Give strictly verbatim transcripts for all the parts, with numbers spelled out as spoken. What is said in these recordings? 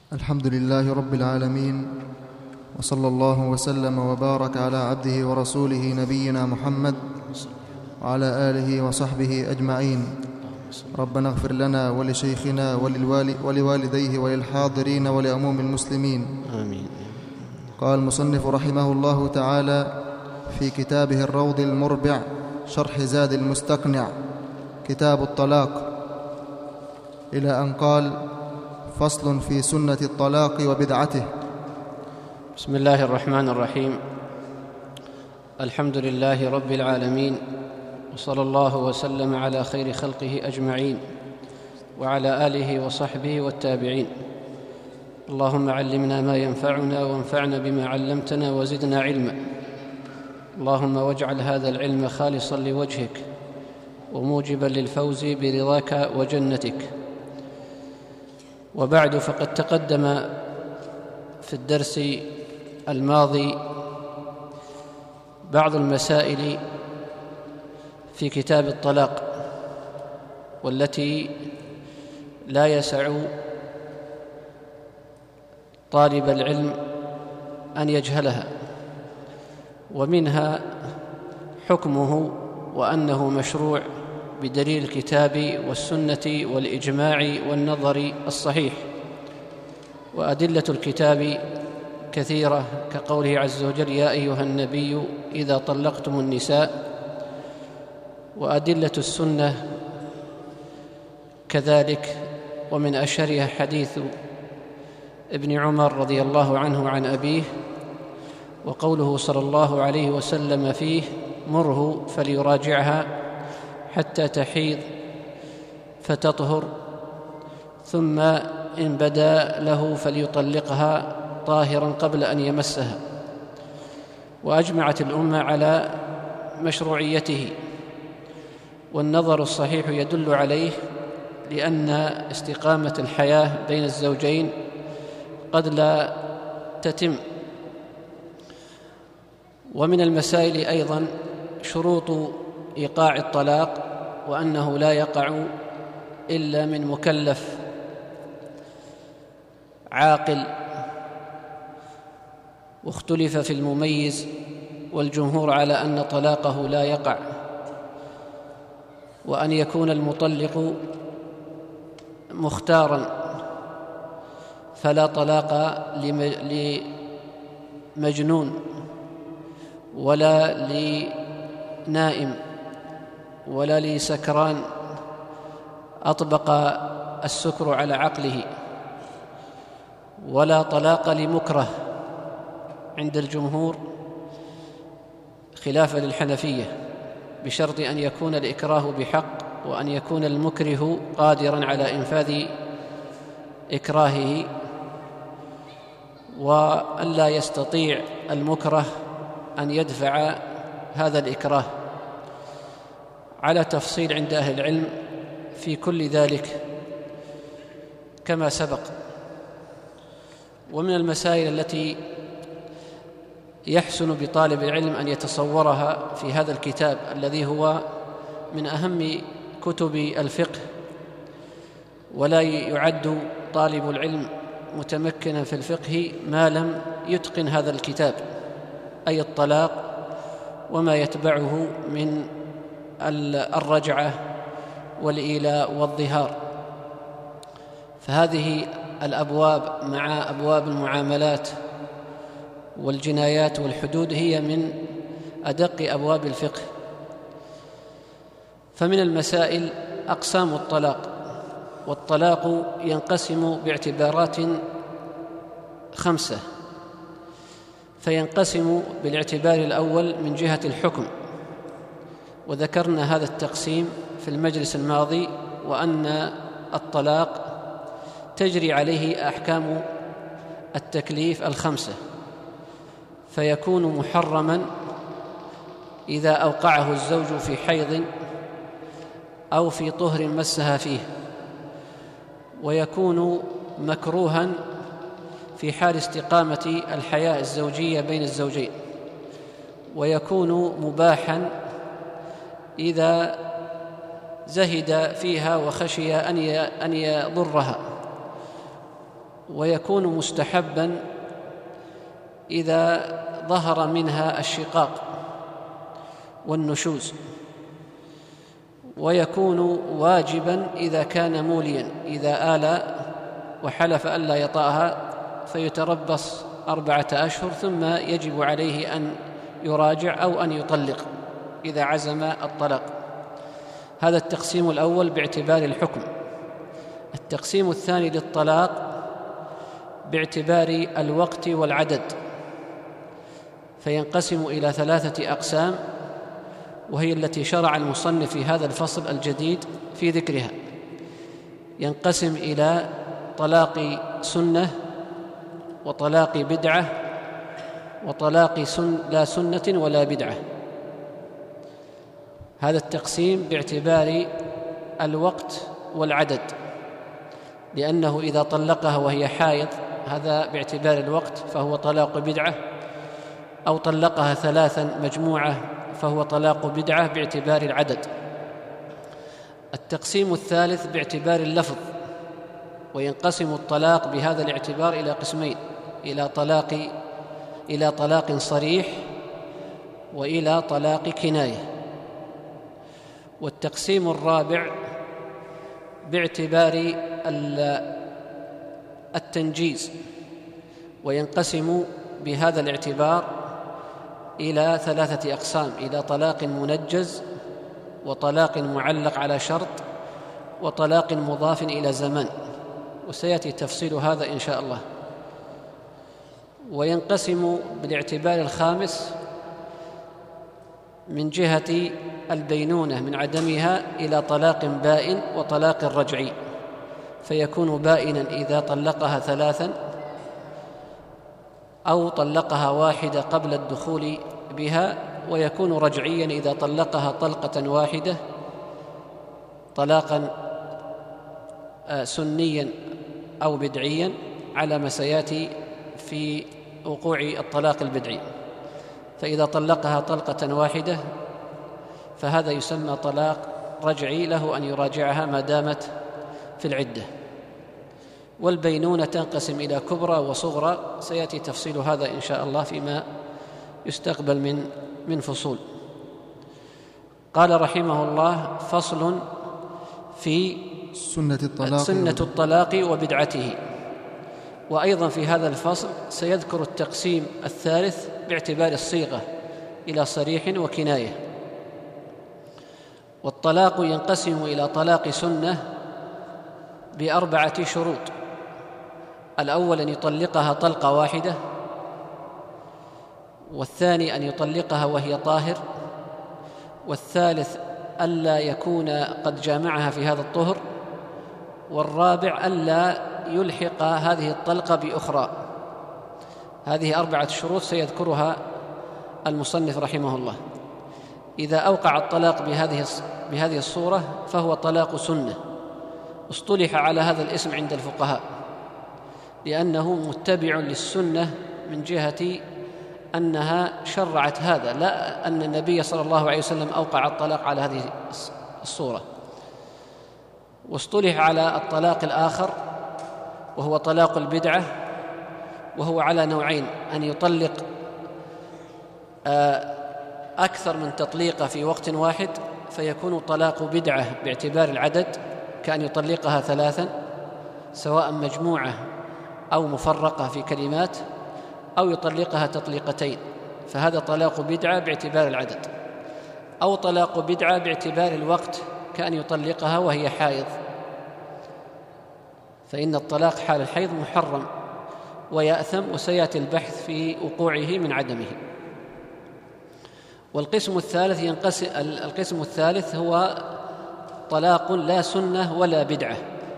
الحمد لله رب العالمين، وصلى الله وسلم وبارك على عبده ورسوله نبينا محمد وعلى آله وصحبه أجمعين. ربنا اغفر لنا ولشيخنا ولوالديه وللحاضرين ولعموم المسلمين، آمين. قال المصنف رحمه الله تعالى في كتابه الروض المربع شرح زاد المستقنع كتاب الطلاق، إلى أن قال: فصل في سنة الطلاق وبدعته. بسم الله الرحمن الرحيم. الحمد لله رب العالمين، وصلى الله وسلم على خير خلقه أجمعين وعلى آله وصحبه والتابعين. اللهم علمنا ما ينفعنا وانفعنا بما علمتنا وزدنا علما. اللهم واجعل هذا العلم خالصا لوجهك وموجبا للفوز برضاك وجنتك. وبعد، فقد تقدم في الدرس الماضي بعض المسائل في كتاب الطلاق، والتي لا يسع طالب العلم أن يجهلها، ومنها حكمه وأنه مشروع بدليل الكتاب والسنة والإجماع والنظر الصحيح. وأدلة الكتاب كثيرة، كقوله عز وجل: يا أيها النبي إذا طلقتم النساء. وأدلة السنة كذلك، ومن أشهرها حديث ابن عمر رضي الله عنه عن أبيه، وقوله صلى الله عليه وسلم فيه: مره فليراجعها حتى تحيض فتطهر، ثم إن بدا له فليطلقها طاهرا قبل أن يمسها. وأجمعت الأمة على مشروعيته، والنظر الصحيح يدل عليه، لأن استقامة الحياة بين الزوجين قد لا تتم. ومن المسائل أيضا شروط إيقاع الطلاق، وأنه لا يقع إلا من مكلف عاقل، واختلف في المميز، والجمهور على أن طلاقه لا يقع، وأن يكون المطلق مختارا، فلا طلاق لمجنون ولا لنائم ولا لسكران أطبق السكر على عقله، ولا طلاق لمكره عند الجمهور خلافا للحنفية، بشرط أن يكون الإكراه بحق، وأن يكون المكره قادرا على إنفاذ إكراهه، وأن لا يستطيع المكره أن يدفع هذا الإكراه، على تفصيل عند أهل العلم في كل ذلك كما سبق. ومن المسائل التي يحسن بطالب العلم أن يتصورها في هذا الكتاب، الذي هو من أهم كتب الفقه، ولا يعد طالب العلم متمكنا في الفقه ما لم يتقن هذا الكتاب، أي الطلاق وما يتبعه من الرجعة والإيلاء والظهار. فهذه الأبواب مع أبواب المعاملات والجنايات والحدود هي من أدق أبواب الفقه. فمن المسائل أقسام الطلاق، والطلاق ينقسم باعتبارات خمسة. فينقسم بالاعتبار الأول من جهة الحكم، وذكرنا هذا التقسيم في المجلس الماضي، وأن الطلاق تجري عليه أحكام التكليف الخمسة، فيكون محرما إذا أوقعه الزوج في حيض أو في طهر مسها فيه، ويكون مكروها في حال استقامة الحياة الزوجية بين الزوجين، ويكون مباحا إذا زهد فيها وخشي أن يضرها، ويكون مستحبا إذا ظهر منها الشقاق والنشوز، ويكون واجبا إذا كان موليا، إذا آل وحلف ألا يطأها فيتربص أربعة أشهر ثم يجب عليه أن يراجع أو أن يطلق إذا عزم الطلاق. هذا التقسيم الأول باعتبار الحكم. التقسيم الثاني للطلاق باعتبار الوقت والعدد، فينقسم إلى ثلاثة أقسام، وهي التي شرع المصنف في هذا الفصل الجديد في ذكرها. ينقسم إلى طلاق سنة، وطلاق بدعة، وطلاق سن لا سنة ولا بدعة. هذا التقسيم باعتبار الوقت والعدد، لأنه إذا طلقها وهي حائض هذا باعتبار الوقت فهو طلاق بدعة، أو طلقها ثلاثا مجموعة فهو طلاق بدعة باعتبار العدد. التقسيم الثالث باعتبار اللفظ، وينقسم الطلاق بهذا الاعتبار إلى قسمين: إلى طلاق إلى طلاق صريح، وإلى طلاق كناية. والتقسيم الرابع باعتبار التنجيز، وينقسم بهذا الاعتبار إلى ثلاثة أقسام: إلى طلاق منجز، وطلاق معلق على شرط، وطلاق مضاف إلى زمان، وسيأتي تفصيل هذا إن شاء الله. وينقسم بالاعتبار الخامس من جهة البينونة من عدمها إلى طلاق بائن وطلاق رجعي، فيكون بائنا إذا طلقها ثلاثا، أو طلقها واحدة قبل الدخول بها، ويكون رجعيا إذا طلقها طلقة واحدة طلاقا سنيا أو بدعيا، على ما سيأتي في وقوع الطلاق البدعي. فإذا طلقها طلقة واحدة فهذا يسمى طلاق رجعي، له أن يراجعها ما دامت في العدة. والبينونة تنقسم إلى كبرى وصغرى، سيأتي تفصيل هذا إن شاء الله فيما يستقبل من من فصول. قال رحمه الله: فصل في سنة الطلاق, سنة الطلاق وبدعته. وأيضا في هذا الفصل سيذكر التقسيم الثالث باعتبار الصيغة إلى صريح وكناية. والطلاق ينقسم إلى طلاق سنة بأربعة شروط: الأول أن يطلقها طلقة واحدة، والثاني أن يطلقها وهي طاهر، والثالث ألا يكون قد جامعها في هذا الطهر، والرابع ألا يلحق هذه الطلقة بأخرى. هذه أربعة شروط سيذكرها المصنف رحمه الله. إذا أوقع الطلاق بهذه بهذه الصورة فهو طلاق سنة، اصطلح على هذا الاسم عند الفقهاء لأنه متبع للسنة من جهة أنها شرعت هذا، لا أن النبي صلى الله عليه وسلم أوقع الطلاق على هذه الصورة. واصطلح على الطلاق الآخر وهو طلاق البدعة، وهو على نوعين: أن يطلق أكثر من تطليقة في وقت واحد فيكون طلاق بدعة باعتبار العدد، كأن يطلقها ثلاثا سواء مجموعة أو مفرقة في كلمات، أو يطلقها تطليقتين، فهذا طلاق بدعة باعتبار العدد. أو طلاق بدعة باعتبار الوقت، كأن يطلقها وهي حائض، فإن الطلاق حال الحيض محرم ويأثم، وسيأتي البحث في وقوعه من عدمه. والقسم الثالث ينقسم القسم الثالث هو طلاق لا سنة ولا بدعة،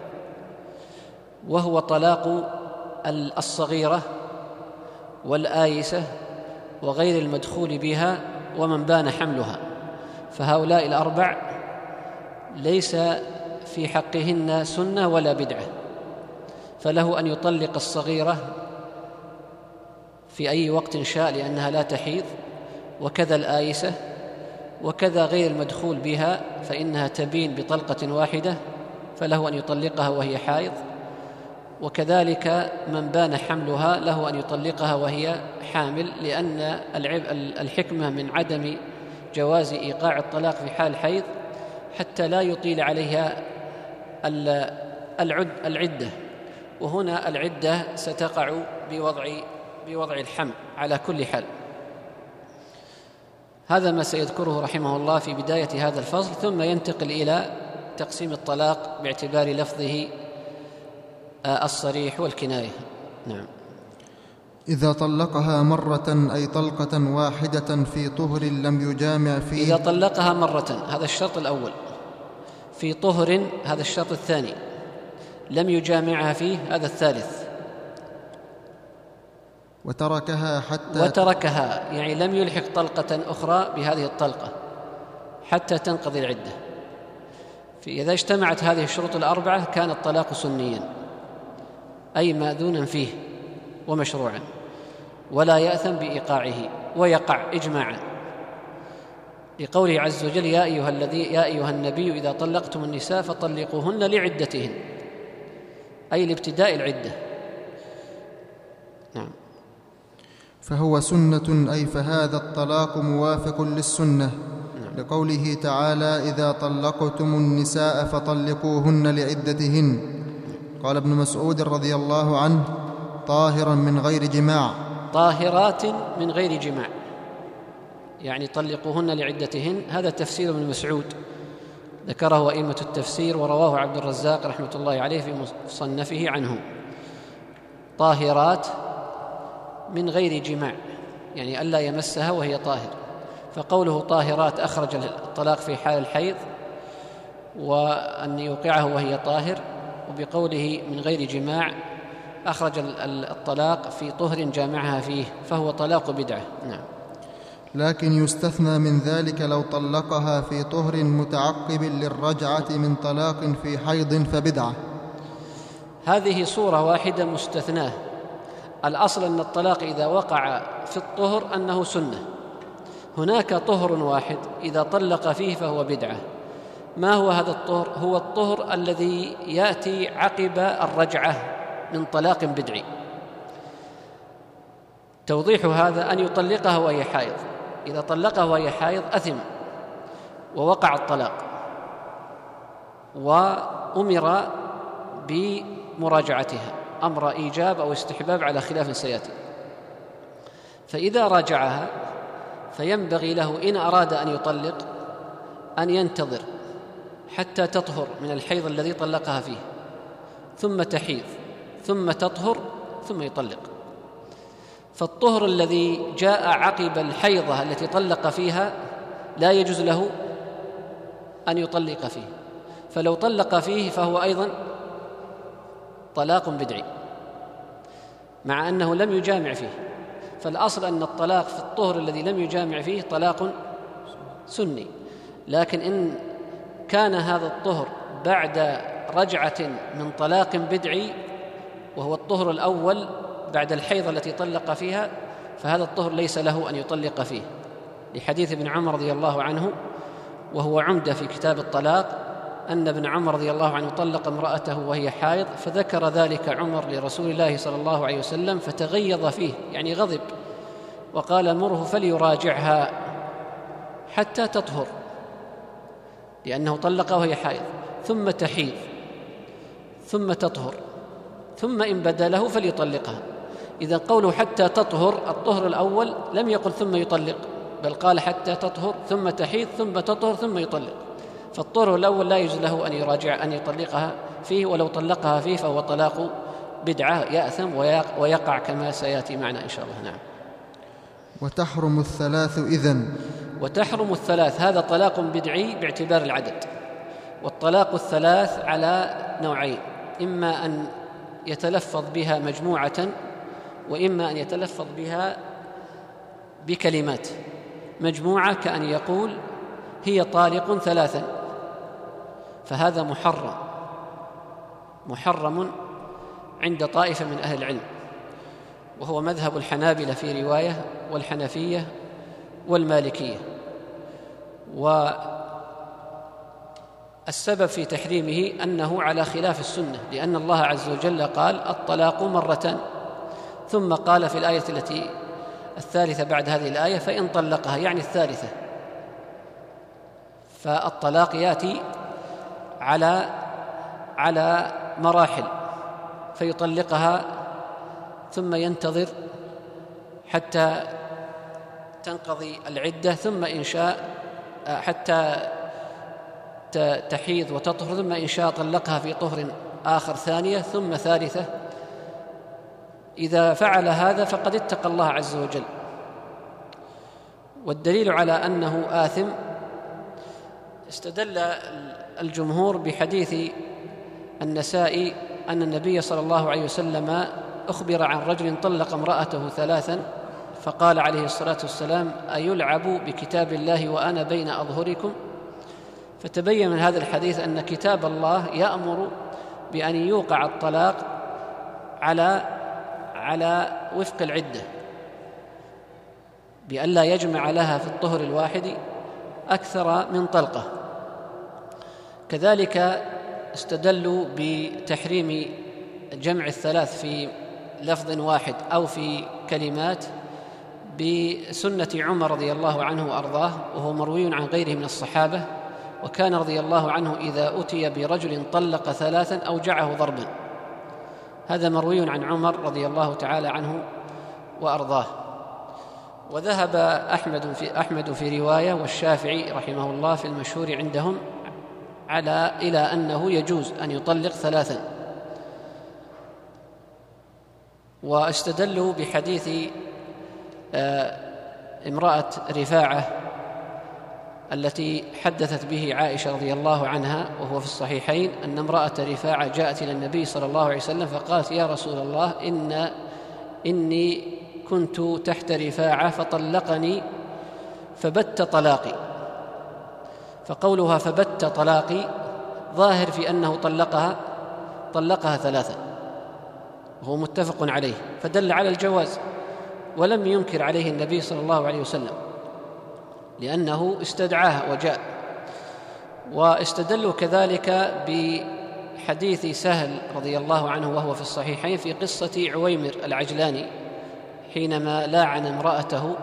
وهو طلاق الصغيرة والآيسة وغير المدخول بها ومن بان حملها، فهؤلاء الأربع ليس في حقهن سنة ولا بدعة، فله أن يطلق الصغيرة في أي وقت شاء لأنها لا تحيض، وكذا الآيسة، وكذا غير المدخول بها فإنها تبين بطلقة واحدة فله أن يطلقها وهي حائض، وكذلك من بان حملها له أن يطلقها وهي حامل، لأن الحكمة من عدم جواز إيقاع الطلاق في حال الحيض حتى لا يطيل عليها العدة، وهنا العدة ستقع بوضع بوضع الحمل على كل حال. هذا ما سيذكره رحمه الله في بداية هذا الفصل، ثم ينتقل إلى تقسيم الطلاق باعتبار لفظه الصريح والكناية. نعم. إذا طلقها مرة أي طلقة واحدة في طهر لم يجامع فيه. إذا طلقها مرة، هذا الشرط الأول. في طهر، هذا الشرط الثاني. لم يجامعها فيه، هذا الثالث. وتركها حتى وتركها يعني لم يلحق طلقة أخرى بهذه الطلقة حتى تنقضي العدة. إذا اجتمعت هذه الشروط الأربعة كان الطلاق سنيا، أي مأذونا فيه ومشروعا، ولا يأثم بإيقاعه، ويقع إجماعا لقوله عز وجل: يا أيها الذي يا أيها النبي إذا طلقتم النساء فطلقوهن لعدتهن، أي لابتداء العدة. نعم. فهو سنة، أي فهذا الطلاق موافق للسنة. نعم. لقوله تعالى: إذا طلقتم النساء فطلقوهن لعدتهن. قال ابن مسعود رضي الله عنه: طاهرا من غير جماع. طاهرات من غير جماع، يعني طلقوهن لعدتهن. هذا تفسير ابن مسعود ذكره أئمة التفسير، ورواه عبد الرزاق رحمة الله عليه في مصنفه عنه. طاهرات من غير جماع، يعني ألا يمسها وهي طاهر. فقوله طاهرات أخرج الطلاق في حال الحيض، وأن يوقعه وهي طاهر. وبقوله من غير جماع أخرج الطلاق في طهر جامعها فيه، فهو طلاق بدعة. نعم. لكن يستثنى من ذلك لو طلقها في طهر متعقب للرجعة من طلاق في حيض فبدعة. هذه صورة واحدة مستثناه. الأصل أن الطلاق إذا وقع في الطهر أنه سنة. هناك طهر واحد إذا طلق فيه فهو بدعة. ما هو هذا الطهر؟ هو الطهر الذي يأتي عقب الرجعة من طلاق بدعي. توضيح هذا أن يطلقها وهي حائض. إذا طلقها وهي حائض أثم ووقع الطلاق، وأمر بمراجعتها أمر إيجاب أو استحباب على خلاف سيأتي. فإذا راجعها فينبغي له إن أراد أن يطلق أن ينتظر حتى تطهر من الحيض الذي طلقها فيه، ثم تحيض، ثم تطهر، ثم يطلق. فالطهر الذي جاء عقب الحيضة التي طلق فيها لا يجوز له أن يطلق فيه، فلو طلق فيه فهو أيضا طلاق بدعي مع أنه لم يجامع فيه. فالأصل أن الطلاق في الطهر الذي لم يجامع فيه طلاق سني. لكن إن كان هذا الطهر بعد رجعة من طلاق بدعي، وهو الطهر الأول بعد الحيضة التي طلق فيها، فهذا الطهر ليس له أن يطلق فيه، لحديث ابن عمر رضي الله عنه، وهو عمدة في كتاب الطلاق، أن ابن عمر رضي الله عنه طلق امرأته وهي حائض، فذكر ذلك عمر لرسول الله صلى الله عليه وسلم فتغيظ فيه، يعني غضب، وقال: مره فليراجعها حتى تطهر، لأنه طلق وهي حائض، ثم تحيض، ثم تطهر، ثم إن بدا له فليطلقها. إذا قوله حتى تطهر، الطهر الأول لم يقل ثم يطلق، بل قال حتى تطهر، ثم تحيض، ثم تطهر، ثم يطلق. فالطهر الأول لا يجوز له أن يراجع أن يطلقها فيه، ولو طلقها فيه فهو طلاق بدعة يأثم ويقع كما سيأتي معنا إن شاء الله. نعم. وتحرم الثلاث إذن. وتحرم الثلاث، هذا طلاق بدعي باعتبار العدد. والطلاق الثلاث على نوعين: إما أن يتلفظ بها مجموعة، وإما أن يتلفظ بها بكلمات. مجموعة كأن يقول: هي طالق ثلاثا، فهذا محرم محرم عند طائفة من أهل العلم، وهو مذهب الحنابلة في رواية، والحنفية والمالكية. السبب في تحريمه أنه على خلاف السنة، لأن الله عز وجل قال الطلاق مرتان، ثم قال في الآية التي الثالثة بعد هذه الآية فإن طلقها، يعني الثالثة. فالطلاق يأتي على على مراحل، فيطلقها ثم ينتظر حتى تنقضي العدة، ثم إن شاء حتى تحيض وتطهر، ثم إن شاء طلقها في طهر آخر ثانية، ثم ثالثة. إذا فعل هذا فقد اتقى الله عز وجل. والدليل على أنه آثم استدل الجمهور بحديث النسائي أن النبي صلى الله عليه وسلم أخبر عن رجل طلق امرأته ثلاثا فقال عليه الصلاة والسلام أيلعب بكتاب الله وأنا بين أظهركم؟ فتبين من هذا الحديث أن كتاب الله يأمر بأن يوقع الطلاق على على وفق العدة، بأن لا يجمع لها في الطهر الواحد أكثر من طلقة. كذلك استدلوا بتحريم جمع الثلاث في لفظ واحد أو في كلمات بسنة عمر رضي الله عنه وأرضاه، وهو مروي عن غيره من الصحابة، وكان رضي الله عنه إذا أتي برجل طلق ثلاثا أوجعه ضربا. هذا مروي عن عمر رضي الله تعالى عنه وأرضاه. وذهب أحمد في, أحمد في رواية والشافعي رحمه الله في المشهور عندهم على إلى أنه يجوز أن يطلق ثلاثا. واستدلوا بحديث امرأة رفاعة التي حدثت به عائشة رضي الله عنها، وهو في الصحيحين، أن امرأة رفاعة جاءت إلى النبي صلى الله عليه وسلم فقالت يا رسول الله إن إني كنت تحت رفاعة فطلقني فبت طلاقي. فقولها فبت طلاقي ظاهر في أنه طلقها طلقها ثلاثا، وهو متفق عليه، فدل على الجواز، ولم ينكر عليه النبي صلى الله عليه وسلم لأنه استدعاها وجاء. واستدلوا كذلك بحديث سهل رضي الله عنه وهو في الصحيحين في قصة عويمر العجلاني حينما لاعن امرأته،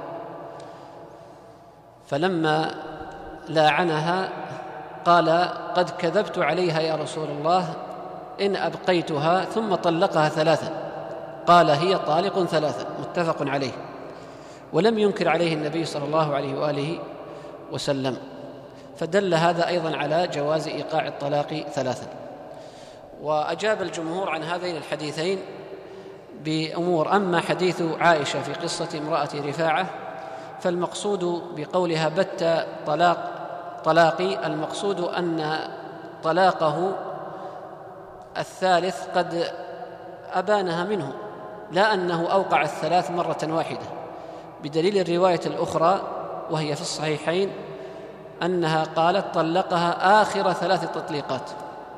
فلما لاعنها قال قد كذبت عليها يا رسول الله إن أبقيتها، ثم طلقها ثلاثا، قال هي طالق ثلاثا، متفق عليه. ولم ينكر عليه النبي صلى الله عليه وآله وسلم، فدل هذا أيضا على جواز إيقاع الطلاق ثلاثا. وأجاب الجمهور عن هذين الحديثين بأمور. أما حديث عائشة في قصة امرأة رفاعة فالمقصود بقولها بت طلاق طلاقي، المقصود أن طلاقه الثالث قد أبانها منه، لا أنه أوقع الثلاث مرة واحدة، بدليل الرواية الأخرى وهي في الصحيحين أنها قالت طلقها آخر ثلاث تطليقات.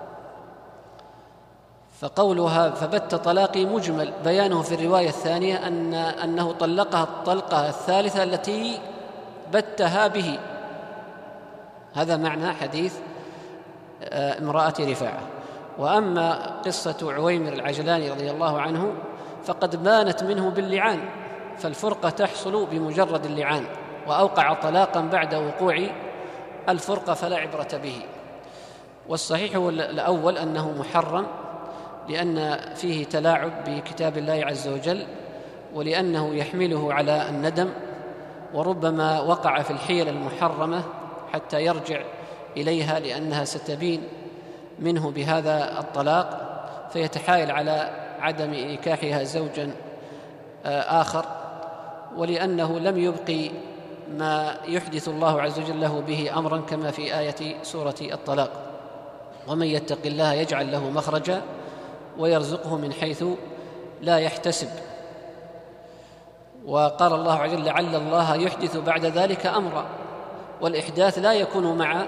فقولها فبت طلاقي مجمل، بيانه في الرواية الثانية أن أنه طلقها الطلقة الثالثة التي بتها به. هذا معنى حديث امرأة رفاعة. وأما قصة عويمر العجلاني رضي الله عنه فقد بانت منه باللعان، فالفرقة تحصل بمجرد اللعان، وأوقع طلاقا بعد وقوع الفرقة فلا عبرة به. والصحيح الأول أنه محرم، لأن فيه تلاعب بكتاب الله عز وجل، ولأنه يحمله على الندم، وربما وقع في الحيل المحرمة حتى يرجع إليها لأنها ستبين منه بهذا الطلاق، فيتحايل على عدم نكاحها زوجا آخر، ولأنه لم يبقي ما يحدث الله عز وجل له به أمرا، كما في آية سورة الطلاق: ومن يتق الله يجعل له مخرجا ويرزقه من حيث لا يحتسب. وقال الله عز وجل: لعل الله يحدث بعد ذلك أمرا، والإحداث لا يكون مع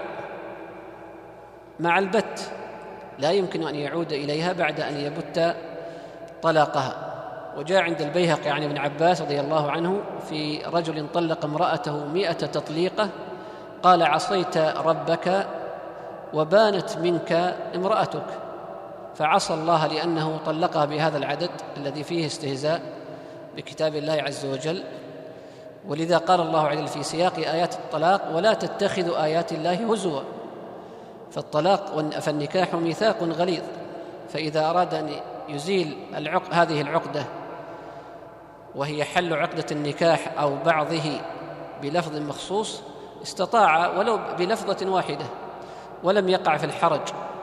مع البت، لا يمكن أن يعود إليها بعد أن يبت طلاقها. وجاء عند البيهقي عن ابن عباس رضي الله عنه في رجل طلق امرأته مئة تطليقة، قال: عصيت ربك وبانت منك امرأتك، فعصى الله لأنه طلقها بهذا العدد الذي فيه استهزاء بكتاب الله عز وجل. ولذا قال الله عز وجل في سياق آيات الطلاق: ولا تتخذوا آيات الله هزوا. فالطلاق فالنكاح ميثاق غليظ، فإذا أراد أن يزيل العق... هذه العقدة وهي حل عقدة النكاح أو بعضه بلفظ مخصوص استطاع ولو بلفظة واحدة ولم يقع في الحرج.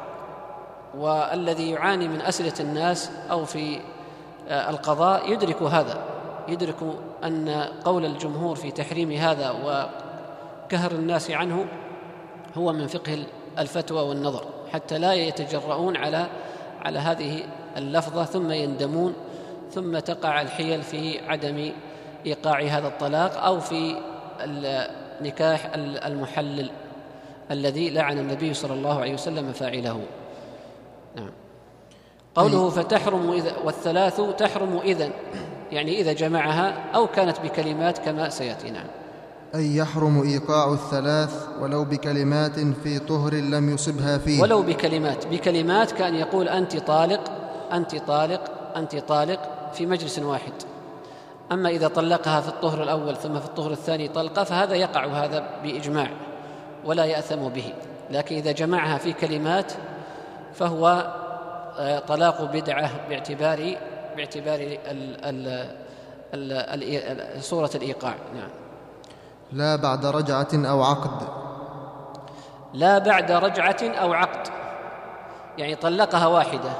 والذي يعاني من أسئلة الناس أو في القضاء يدرك هذا، يدرك أن قول الجمهور في تحريم هذا وكهر الناس عنه هو من فقه الفتوى والنظر، حتى لا يتجرؤون على على هذه اللفظة ثم يندمون، ثم تقع الحيل في عدم إيقاع هذا الطلاق أو في النكاح المحلل الذي لعن النبي صلى الله عليه وسلم فاعله. نعم. قوله فتحرم إذا، والثلاث تحرم إذن، يعني إذا جمعها أو كانت بكلمات كما سيأتي. نعم. أي يحرم إيقاع الثلاث ولو بكلمات في طهر لم يصبها فيه. ولو بكلمات، بكلمات كأن يقول أنت طالق أنت طالق أنت طالق في مجلس واحد. أما إذا طلقها في الطهر الأول ثم في الطهر الثاني طلقة فهذا يقع هذا بإجماع ولا يأثم به. لكن إذا جمعها في كلمات فهو طلاق بدعة باعتبار باعتبار ال ال ال صورة الإيقاع. نعم. لا بعد رجعة أو عقد. لا بعد رجعة أو عقد، يعني طلقها واحدة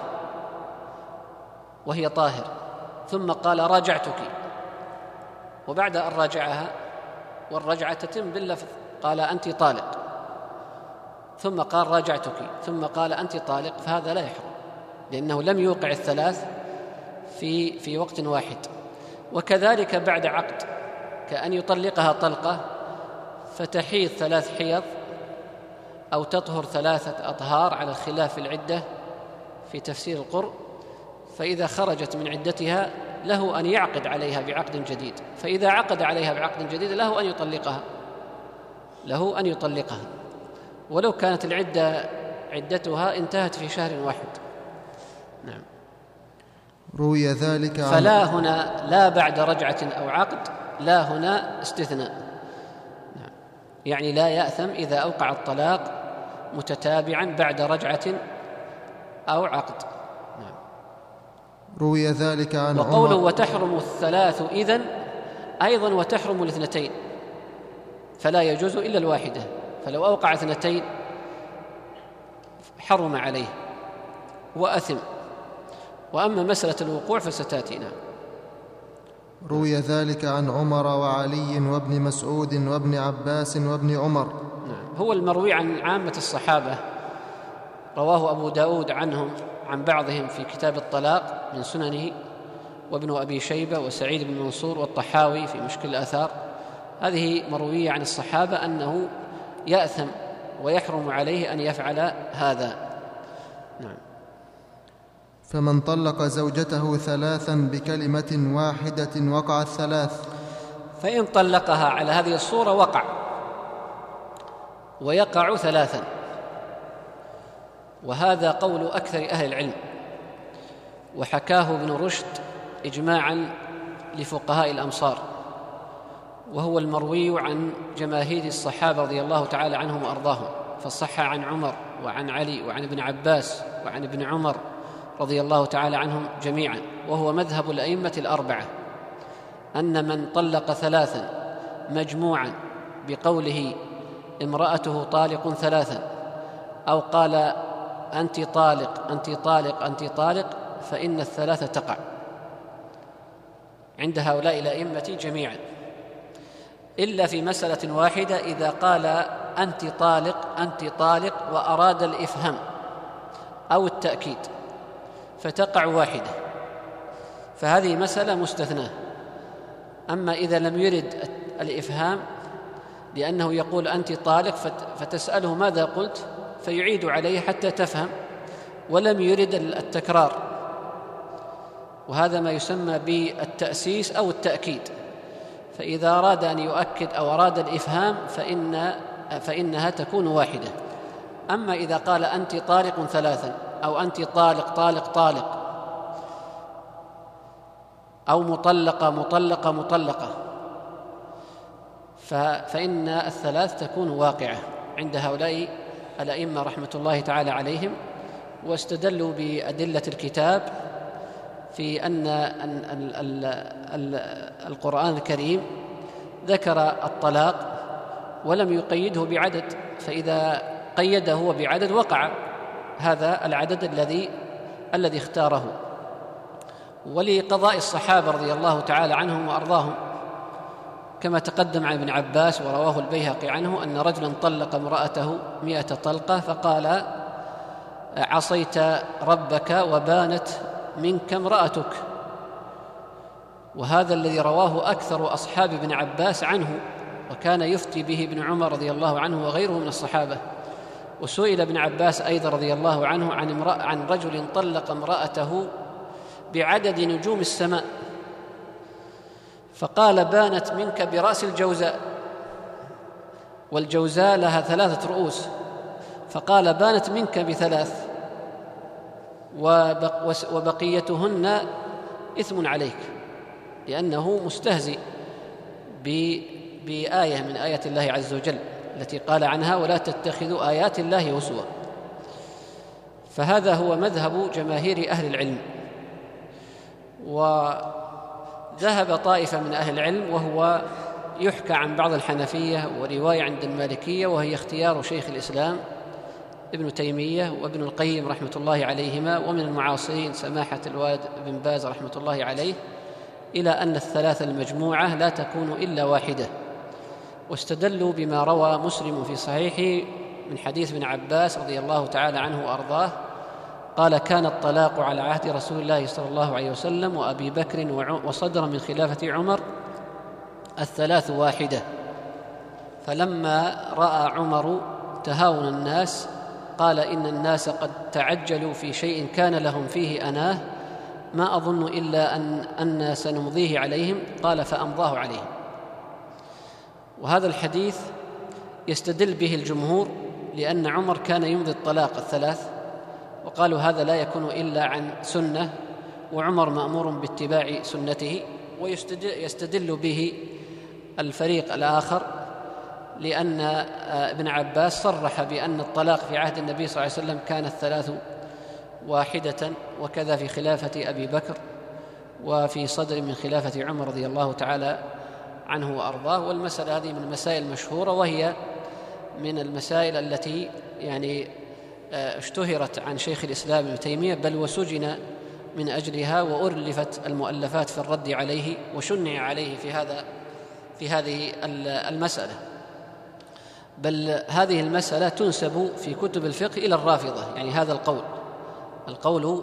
وهي طاهر ثم قال راجعتك، وبعد أن راجعها والرجعة تتم باللفظ قال أنت طالق، ثم قال راجعتك ثم قال أنت طالق، فهذا لا يحرم لأنه لم يوقع الثلاث في في وقت واحد. وكذلك بعد عقد، كأن يطلقها طلقة فتحيض ثلاث حيض أو تطهر ثلاثة أطهار على الخلاف في العدة في تفسير القرء، فإذا خرجت من عدتها له أن يعقد عليها بعقد جديد، فإذا عقد عليها بعقد جديد له أن يطلقها له أن يطلقها ولو كانت العدة عدتها انتهت في شهر واحد. نعم. روي ذلك عن فلا هنا لا بعد رجعة أو عقد، لا هنا استثناء. نعم. يعني لا يأثم إذا أوقع الطلاق متتابعا بعد رجعة أو عقد. نعم. روي ذلك عن وقوله عمر وتحرم الثلاث إذن أيضا وتحرم الاثنتين، فلا يجوز إلا الواحدة، فلو أوقع اثنتين حرم عليه وأثم. وأما مسألة الوقوع فستاتينا. روي ذلك عن عمر وعلي وابن مسعود وابن عباس وابن عمر. نعم. هو المروي عن عامة الصحابة، رواه أبو داود عنهم عن بعضهم في كتاب الطلاق من سننه، وابن أبي شيبة وسعيد بن منصور والطحاوي في مشكل الآثار. هذه مروية عن الصحابة أنه يأثم ويحرم عليه أن يفعل هذا. نعم. فمن طلق زوجته ثلاثا بكلمة واحدة وقع الثلاث. فإن طلقها على هذه الصورة وقع ويقع ثلاثا، وهذا قول أكثر أهل العلم، وحكاه ابن رشد إجماعا لفقهاء الأمصار، وهو المروي عن جماهير الصحابة رضي الله تعالى عنهم وأرضاهم، فصح عن عمر وعن علي وعن ابن عباس وعن ابن عمر رضي الله تعالى عنهم جميعا، وهو مذهب الأئمة الأربعة، أن من طلق ثلاثا مجموعا بقوله امرأته طالق ثلاثا أو قال أنت طالق أنت طالق أنت طالق فإن الثلاثة تقع عند هؤلاء الأئمة جميعا، إلا في مسألة واحدة، إذا قال أنت طالق أنت طالق وأراد الإفهام أو التأكيد فتقع واحدة، فهذه مسألة مستثناة. أما إذا لم يرد الإفهام لأنه يقول أنت طالق فتسأله ماذا قلت فيعيد عليه حتى تفهم، ولم يرد التكرار، وهذا ما يسمى بالتأسيس أو التأكيد. فإذا أراد أن يؤكد أو أراد الإفهام فإن فإنها تكون واحدة. أما إذا قال أنت طالق ثلاثا أو أنت طالق طالق طالق أو مطلقة مطلقة مطلقة فإن الثلاث تكون واقعة عند هؤلاء الأئمة رحمة الله تعالى عليهم، واستدلوا بأدلة الكتاب في أن القرآن الكريم ذكر الطلاق ولم يقيده بعدد، فإذا قيده هو بعدد وقع هذا العدد الذي الذي اختاره. ولقضاء الصحابة رضي الله تعالى عنهم وأرضاهم كما تقدم عن ابن عباس ورواه البيهقي عنه أن رجلا طلق امرأته مئة طلقة فقال عصيت ربك وبانت منك امرأتك، وهذا الذي رواه أكثر أصحاب ابن عباس عنه، وكان يفتي به ابن عمر رضي الله عنه وغيره من الصحابة. وسئل ابن عباس أيضا رضي الله عنه عن, امرأة عن رجل طلق امرأته بعدد نجوم السماء فقال بانت منك برأس الجوزاء، والجوزاء لها ثلاثة رؤوس، فقال بانت منك بثلاث وبقيتهن إثم عليك، لأنه مستهزئ بآية من آيات الله عز وجل التي قال عنها ولا تتخذوا آيات الله هزوا. فهذا هو مذهب جماهير أهل العلم. وذهب طائفة من أهل العلم وهو يحكى عن بعض الحنفية ورواية عند المالكية، وهي اختيار شيخ الإسلام ابن تيمية وابن القيم رحمة الله عليهما، ومن المعاصرين سماحة الوالد ابن باز رحمة الله عليه، إلى أن الثلاثة المجموعة لا تكون إلا واحدة. واستدلوا بما روى مسلم في صحيحه من حديث ابن عباس رضي الله تعالى عنه وأرضاه قال كان الطلاق على عهد رسول الله صلى الله عليه وسلم وأبي بكر وصدر من خلافة عمر الثلاث واحدة، فلما رأى عمر تهاون الناس قال إن الناس قد تعجلوا في شيء كان لهم فيه أناه ما أظن إلا أن, أن سنمضيه عليهم، قال فأمضاه عليهم. وهذا الحديث يستدل به الجمهور لأن عمر كان يمضي الطلاق الثلاث، وقالوا هذا لا يكون إلا عن سنة، وعمر مأمور باتباع سنته. ويستدل به الفريق الآخر لأن ابن عباس صرح بأن الطلاق في عهد النبي صلى الله عليه وسلم كان الثلاث واحدة، وكذا في خلافة أبي بكر وفي صدر من خلافة عمر رضي الله تعالى عنه وأرضاه. والمسألة هذه من المسائل المشهورة، وهي من المسائل التي يعني اشتهرت عن شيخ الإسلام ابن تيمية، بل وسجن من أجلها، وألفت المؤلفات في الرد عليه وشنع عليه في هذا في هذه المسألة. بل هذه المسألة تنسب في كتب الفقه إلى الرافضة، يعني هذا القول القول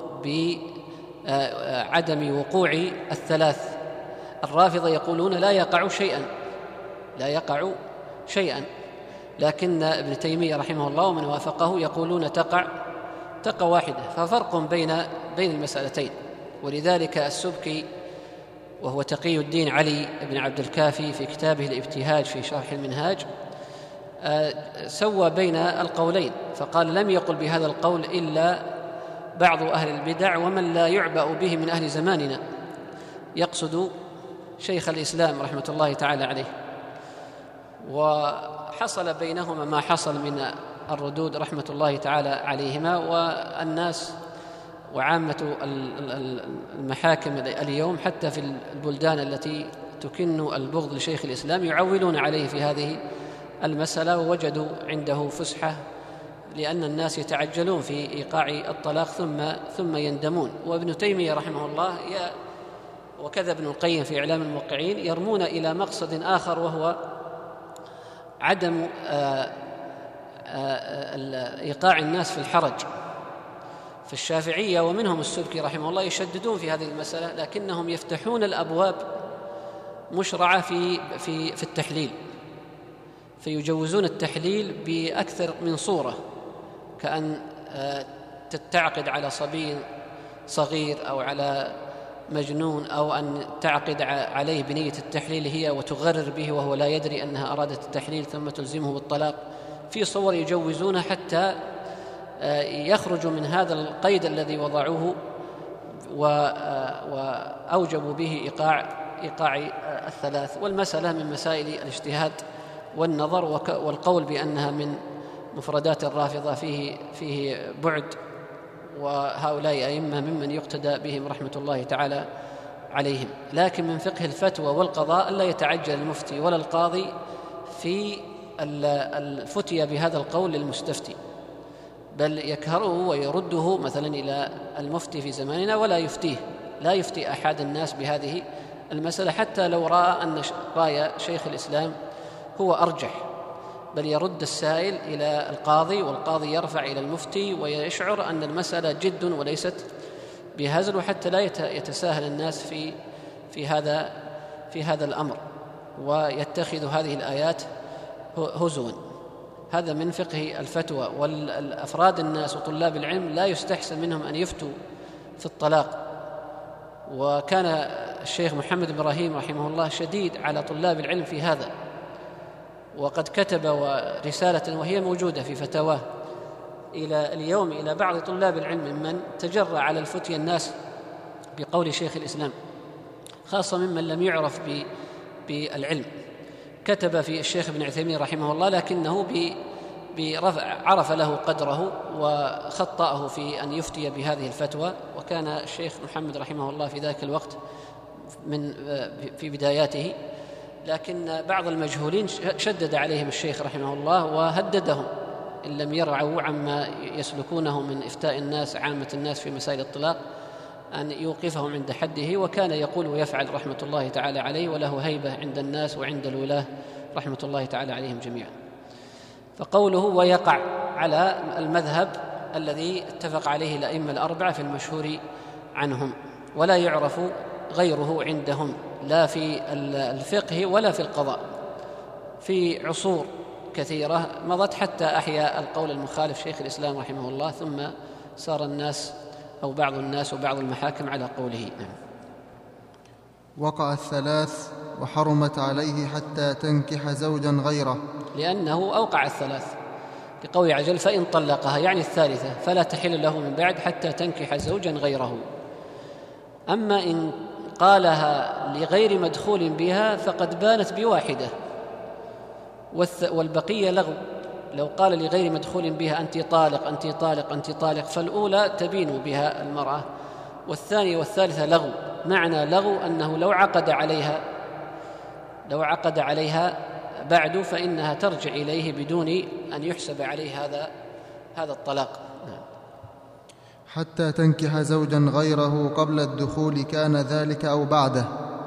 بعدم وقوع الثلاث. الرافضة يقولون لا يقع شيئا لا يقع شيئا لكن ابن تيمية رحمه الله ومن وافقه يقولون تقع تقع واحدة، ففرق بين بين المسألتين. ولذلك السبكي وهو تقي الدين علي بن عبد الكافي في كتابه الابتهاج في شرح المنهاج سوى بين القولين، فقال لم يقل بهذا القول إلا بعض أهل البدع ومن لا يعبأ به من أهل زماننا، يقصد شيخ الإسلام رحمة الله تعالى عليه. وحصل بينهما ما حصل من الردود رحمة الله تعالى عليهما، والناس وعامة المحاكم اليوم حتى في البلدان التي تكن البغض لشيخ الإسلام يعولون عليه في هذه المسألة، ووجدوا عنده فسحة، لأن الناس يتعجلون في إيقاع الطلاق ثم ثم يندمون. وابن تيمية رحمه الله وكذا ابن القيم في إعلام الموقعين يرمون إلى مقصد آخر، وهو عدم إيقاع الناس في الحرج. في الشافعية ومنهم السبكي رحمه الله يشددون في هذه المسألة، لكنهم يفتحون الأبواب مشرعة في في في التحليل، فيجوزون التحليل بأكثر من صورة، كأن تتعقد على صبي صغير أو على مجنون، أو أن تعقد عليه بنية التحليل هي وتغرر به وهو لا يدري أنها أرادت التحليل ثم تلزمه بالطلاق، في صور يجوزونها حتى يخرج من هذا القيد الذي وضعوه وأوجبوا به إيقاع إيقاع الثلاث. والمسألة من مسائل الاجتهاد والنظر، والقول بأنها من مفردات الرافضة فيه فيه بعد، وهؤلاء أئمة ممن يقتدى بهم رحمة الله تعالى عليهم. لكن من فقه الفتوى والقضاء لا يتعجل المفتي ولا القاضي في الفتية بهذا القول للمستفتي، بل يكهره ويرده مثلا إلى المفتي في زماننا ولا يفتيه، لا يفتي أحد الناس بهذه المسألة حتى لو رأى أن رأي شيخ الإسلام هو أرجح، بل يرد السائل إلى القاضي، والقاضي يرفع إلى المفتي ويشعر أن المسألة جد وليست بهزل، وحتى لا يتساهل الناس في في هذا في هذا الأمر ويتخذ هذه الآيات هزوا. هذا من فقه الفتوى. والأفراد الناس وطلاب العلم لا يستحسن منهم أن يفتوا في الطلاق، وكان الشيخ محمد بن إبراهيم رحمه الله شديد على طلاب العلم في هذا، وقد كتب رسالة وهي موجودة في فتاواه إلى اليوم إلى بعض طلاب العلم ممن تجرأ على الفتية الناس بقول شيخ الإسلام، خاصة ممن لم يعرف بالعلم. كتب في الشيخ ابن عثيمين رحمه الله، لكنه برفع عرف له قدره وخطأه في أن يفتي بهذه الفتوى. وكان الشيخ محمد رحمه الله في ذاك الوقت من في بداياته، لكن بعض المجهولين شدد عليهم الشيخ رحمه الله وهددهم إن لم يرعوا عما يسلكونه من إفتاء الناس عامة الناس في مسائل الطلاق أن يوقفهم عند حده، وكان يقول ويفعل رحمة الله تعالى عليه، وله هيبة عند الناس وعند الولاة رحمة الله تعالى عليهم جميعا. فقوله ويقع على المذهب الذي اتفق عليه الأئمة الأربعة في المشهور عنهم، ولا يعرف غيره عندهم لا في الفقه ولا في القضاء في عصور كثيرة مضت، حتى أحيا القول المخالف شيخ الإسلام رحمه الله، ثم صار الناس أو بعض الناس وبعض المحاكم على قوله. نعم. وقع الثلاث وحرمت عليه حتى تنكح زوجا غيره، لأنه أوقع الثلاث لقوله عجل فإن طلقها، يعني الثالثة، فلا تحل له من بعد حتى تنكح زوجا غيره. أما إن قالها لغير مدخول بها فقد بانت بواحدة، والبقية لغو. لو قال لغير مدخول بها أنت طالق أنت طالق أنت طالق، فالأولى تبين بها المرأة، والثانية والثالثة لغو. معنى لغو أنه لو عقد عليها لو عقد عليها بعد فإنها ترجع إليه بدون أن يحسب عليه هذا هذا الطلاق. حتى تنكح زوجا غيره قبل الدخول كان ذلك أو بعده.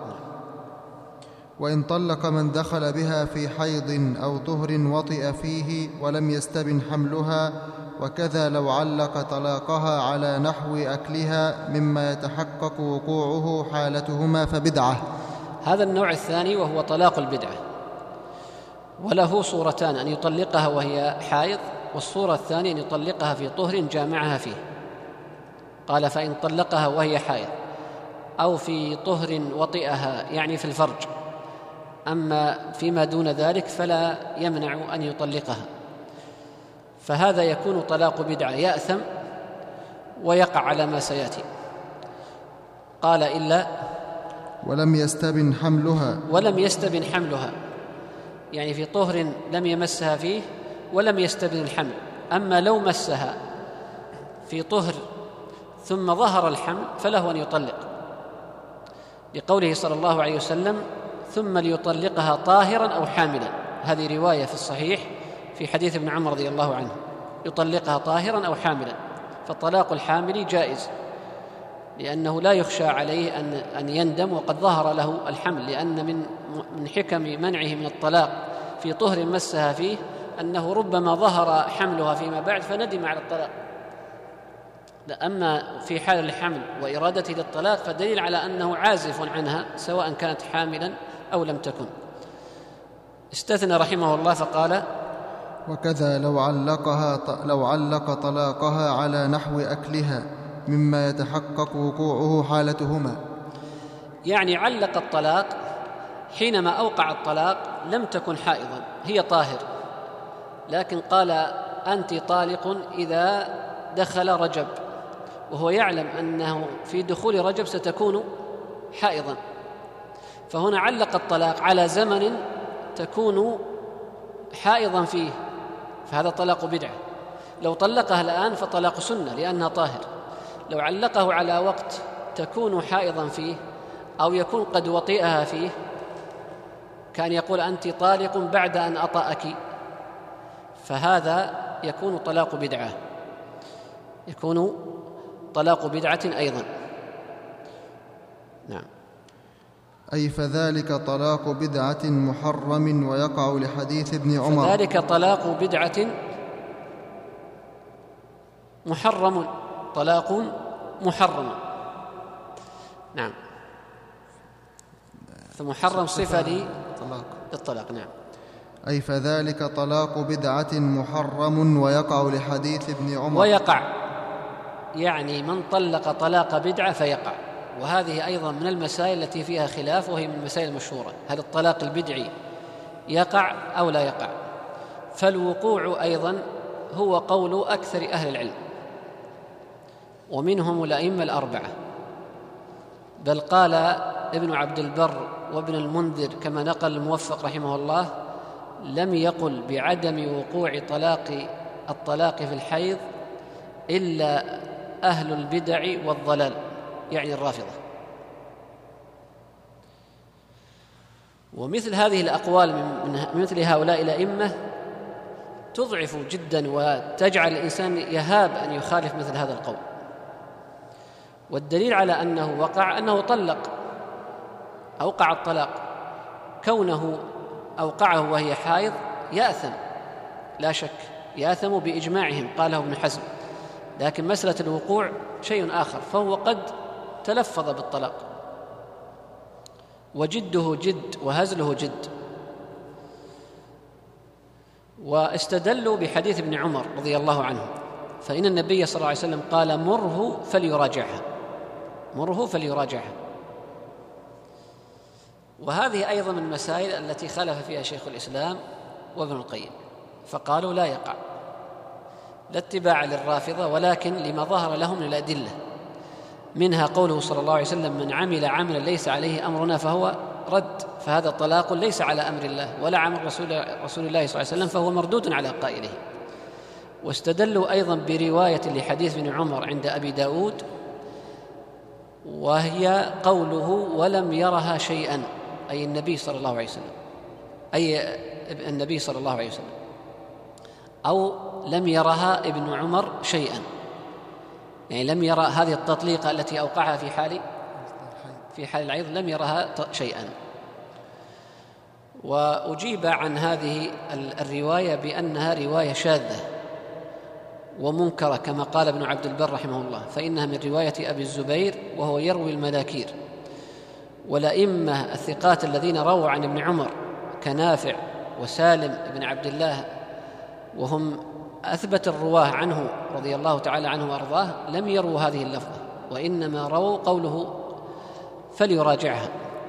وإن طلق من دخل بها في حيض أو طهر وطئ فيه ولم يستبن حملها، وكذا لو علق طلاقها على نحو أكلها مما يتحقق وقوعه حالتهما فبدعة. هذا النوع الثاني وهو طلاق البدعة، وله صورتان: أن يطلقها وهي حائض، والصورة الثانية أن يطلقها في طهر جامعها فيه. قال فإن طلقها وهي حائض أو في طهر وطئها يعني في الفرج، أما فيما دون ذلك فلا يمنع أن يطلقها، فهذا يكون طلاق بدعة يأثم ويقع على ما سيأتي. قال إلا ولم يستبن حملها ولم يستبن حملها، يعني في طهر لم يمسها فيه ولم يستبن الحمل. أما لو مسها في طهر ثم ظهر الحمل فله أن يطلق، لقوله صلى الله عليه وسلم ثم ليطلقها طاهرا أو حاملا. هذه رواية في الصحيح في حديث ابن عمر رضي الله عنه، يطلقها طاهرا أو حاملا. فالطلاق الحامل جائز، لأنه لا يخشى عليه أن أن يندم وقد ظهر له الحمل، لأن من من حكم منعه من الطلاق في طهر مسها فيه أنه ربما ظهر حملها فيما بعد فندم على الطلاق. أما في حال الحمل وإرادته للطلاق فدليل على أنه عازف عنها سواء كانت حاملا أو لم تكن. استثنى رحمه الله فقال وكذا لو علقها لو علق طلاقها على نحو أكلها مما يتحقق وقوعه حالتهما، يعني علق الطلاق حينما أوقع الطلاق لم تكن حائضا، هي طاهر، لكن قال أنت طالق إذا دخل رجب وهو يعلم أنه في دخول رجب ستكون حائضا، فهنا علق الطلاق على زمن تكون حائضا فيه، فهذا طلاق بدعة. لو طلقها الآن فطلاق سنة لأنها طاهر. لو علقه على وقت تكون حائضا فيه أو يكون قد وطئها فيه، كان يقول أنت طالق بعد أن أطأك، فهذا يكون طلاق بدعة، يكون طلاق بدعة أيضا. نعم. أي فذلك طلاق بدعة محرم ويقع لحديث ابن عمر. فذلك طلاق بدعة محرم، طلاق محرم. نعم. فمحرم صفة للطلاق. نعم. أي فذلك طلاق بدعة محرم ويقع لحديث ابن عمر. ويقع يعني من طلق طلاق بدعة فيقع، وهذه أيضا من المسائل التي فيها خلاف، وهي من المسائل المشهورة، هل الطلاق البدعي يقع أو لا يقع؟ فالوقوع أيضا هو قول أكثر أهل العلم، ومنهم الأئمة الأربعة، بل قال ابن عبد البر وابن المنذر كما نقل الموفق رحمه الله: لم يقل بعدم وقوع طلاق الطلاق في الحيض إلا أهل البدع والضلال، يعني الرافضة. ومثل هذه الأقوال من مثل هؤلاء الأئمة تضعف جدا وتجعل الإنسان يهاب أن يخالف مثل هذا القول. والدليل على أنه وقع أنه طلق، أوقع الطلاق، كونه أوقعه وهي حائض يأثم لا شك، يأثم بإجماعهم، قاله ابن حزم. لكن مسألة الوقوع شيء آخر، فهو قد تلفظ بالطلاق وجده جد وهزله جد. واستدلوا بحديث ابن عمر رضي الله عنه، فإن النبي صلى الله عليه وسلم قال: مره فليراجعها، مره فليراجعها. وهذه أيضا من المسائل التي خالف فيها شيخ الإسلام وابن القيم، فقالوا لا يقع، لا اتباع للرافضة، ولكن لما ظهر لهم من الأدلة، منها قوله صلى الله عليه وسلم: من عمل عملا ليس عليه أمرنا فهو رد، فهذا طلاق ليس على أمر الله ولا عمل رسول, رسول الله صلى الله عليه وسلم، فهو مردود على قائله. واستدلوا أيضا برواية لحديث ابن عمر عند أبي داود، وهي قوله: ولم يرها شيئا، أي النبي صلى الله عليه وسلم، أي النبي صلى الله عليه وسلم، أو لم يرها ابن عمر شيئا، يعني لم يرى هذه التطليقة التي أوقعها في حال في حال العيض، لم يرها شيئا. وأجيب عن هذه الرواية بأنها رواية شاذة ومنكرة كما قال ابن عبد البر رحمه الله، فإنها من رواية أبي الزبير وهو يروي المناكير. والأئمة الثقات الذين رووا عن ابن عمر كنافع وسالم بن عبد الله، وهم أثبت الرواه عنه رضي الله تعالى عنه وأرضاه، لم يروا هذه اللفظة، وإنما رووا قوله فليراجعها.